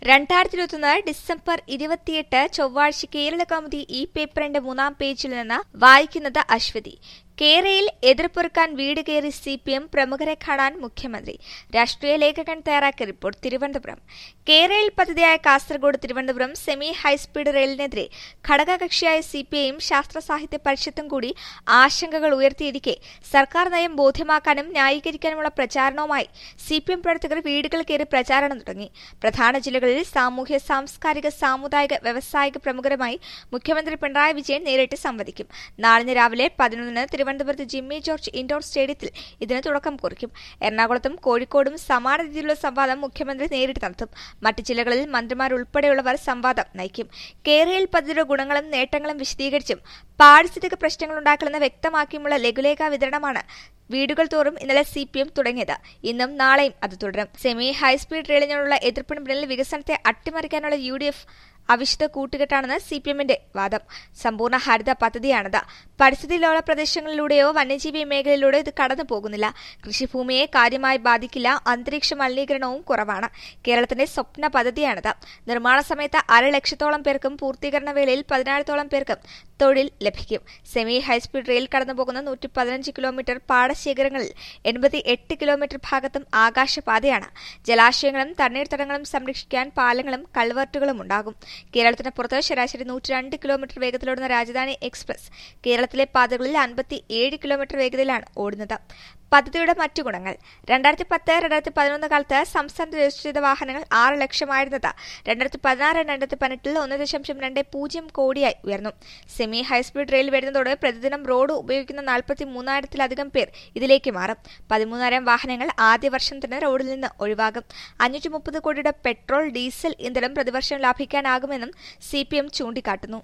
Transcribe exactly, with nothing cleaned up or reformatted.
രണ്ടായിരത്തി ഇരുപത്തിയൊന്ന് ഡിസംബർ ഇരുപത്തിയെട്ട് ചൊവ്വാഴ്ച കേരള കൗമുദി ഈ പേപ്പറിന്റെ മൂന്നാം പേജിൽ നിന്ന് വായിക്കുന്നത് അശ്വതി. കേരയിൽ എതിർപ്പൊറുക്കാൻ വീട് കയറി സി പി എം പ്രമുഖരെ കാണാൻ മുഖ്യമന്ത്രി. രാഷ്ട്രീയ ലേഖകൻ തയ്യാറാക്കിയ റിപ്പോർട്ട്. തിരുവനന്തപുരം. കേരയിൽ പദ്ധതിയായ കാസർഗോഡ് തിരുവനന്തപുരം സെമി ഹൈസ്പീഡ് റെയിലിനെതിരെ ഘടകകക്ഷിയായ സി പി ഐയും ശാസ്ത്ര സാഹിത്യ പരിഷത്തും കൂടി ആശങ്കകൾ ഉയർത്തിയിരിക്കെ സർക്കാർ നയം ബോധ്യമാക്കാനും ന്യായീകരിക്കാനുമുള്ള പ്രചാരണവുമായി സി പി എം പ്രവർത്തകർ വീടുകൾ കയറി പ്രചാരണം തുടങ്ങി. പ്രധാന ജില്ലകളിൽ സാമൂഹ്യ സാംസ്കാരിക സാമുദായിക വ്യവസായിക പ്രമുഖരുമായി മുഖ്യമന്ത്രി പിണറായി വിജയൻ നേരിട്ട് സംവദിക്കും. നാളിന് രാവിലെ പതിനൊന്നിന് തിരുവനന്തപുരത്ത് ജിമ്മി ജോർജ് ഇൻഡോർ സ്റ്റേഡിയത്തിൽ ഇതിന് തുടക്കം കുറിക്കും. എറണാകുളത്തും കോഴിക്കോടും സമാന രീതിയിലുള്ള സംവാദം മുഖ്യമന്ത്രി നേരിട്ട് നടത്തും. മറ്റ് ജില്ലകളിൽ മന്ത്രിമാരുൾപ്പെടെയുള്ളവർ സംവാദം നയിക്കും. കേരയിൽ പദ്ധതിയുടെ ഗുണങ്ങളും നേട്ടങ്ങളും വിശദീകരിച്ചും പാരിസ്ഥിതിക പ്രശ്നങ്ങൾ ഉണ്ടാക്കില്ലെന്ന് വ്യക്തമാക്കിയുമുള്ള ലഘുലേഖ വിതരണമാണ് വീടുകൾ തോറും ഇന്നലെ സി പി എം തുടങ്ങിയത്. ഇന്നും നാളെയും അത് തുടരും. സെമി ഹൈസ്പീഡ് റെയിലിനോടുള്ള എതിർപ്പിന് പിന്നിൽ വികസനത്തെ അട്ടിമറിക്കാനുള്ള യു ഡി എഫ് അവിശുദ്ധ കൂട്ടുകെട്ടാണെന്ന് സി പി എമ്മിന്റെ വാദം. സമ്പൂർണ്ണ ഹരിത പദ്ധതിയാണിത്. പരിസ്ഥിതി ലോല പ്രദേശങ്ങളിലൂടെയോ വന്യജീവി മേഖലയിലൂടെയോ ഇത് കടന്നു പോകുന്നില്ല. കൃഷിഭൂമിയെ കാര്യമായി ബാധിക്കില്ല. അന്തരീക്ഷ മലിനീകരണവും കുറവാണ്. കേരളത്തിന്റെ സ്വപ്ന പദ്ധതിയാണിത്. നിർമ്മാണ സമയത്ത് അരലക്ഷത്തോളം പേർക്കും പൂർത്തീകരണ വേളയിൽ പതിനായിരത്തോളം പേർക്കും തൊഴിൽ ലഭിക്കും. സെമി ഹൈസ്പീഡ് റെയിൽ കടന്നുപോകുന്ന നൂറ്റി പതിനഞ്ച് കിലോമീറ്റർ പാടശേഖരങ്ങളിൽ എൺപത്തി എട്ട് കിലോമീറ്റർ ഭാഗത്തും ആകാശപാതയാണ്. ജലാശയങ്ങളും തണ്ണീർത്തടങ്ങളും സംരക്ഷിക്കാൻ പാലങ്ങളും കൾവർട്ടുകളും ഉണ്ടാകും. കേരളത്തിന് പുറത്ത് ശരാശരി നൂറ്റി രണ്ട് കിലോമീറ്റർ വേഗത്തിലോടുന്ന രാജധാനി എക്സ്പ്രസ് കേരളത്തിലെ പാതകളിൽ അൻപത്തി ഏഴ് കിലോമീറ്റർ വേഗതയിലാണ് ഓടുന്നത്. പദ്ധതിയുടെ മറ്റു ഗുണങ്ങൾ. രണ്ടായിരത്തി പത്ത് രണ്ടായിരത്തി പതിനൊന്ന് കാലത്ത് സംസ്ഥാനത്ത് രജിസ്റ്റർ ചെയ്ത വാഹനങ്ങൾ ആറ് ലക്ഷമായിരുന്നത് രണ്ടായിരത്തി പതിനാറ് രണ്ടായിരത്തി പതിനെട്ടിൽ ഒന്ന് ദശാംശം രണ്ട് പൂജ്യം കോടിയായി ഉയർന്നു. സെമി ഹൈസ്പീഡ് റെയിൽ വരുന്നതോടെ പ്രതിദിനം റോഡ് ഉപയോഗിക്കുന്ന നാൽപ്പത്തി മൂന്നായിരത്തിലധികം പേർ ഇതിലേക്ക് മാറും. പതിമൂന്നായിരം വാഹനങ്ങൾ ആദ്യ വർഷം തന്നെ റോഡിൽ നിന്ന് ഒഴിവാകും. അഞ്ഞൂറ്റി മുപ്പത് കോടിയുടെ പെട്രോൾ ഡീസൽ ഇന്ധനം പ്രതിവർഷം ലാഭിക്കാനാകുമെന്നും സി പി എം ചൂണ്ടിക്കാട്ടുന്നു.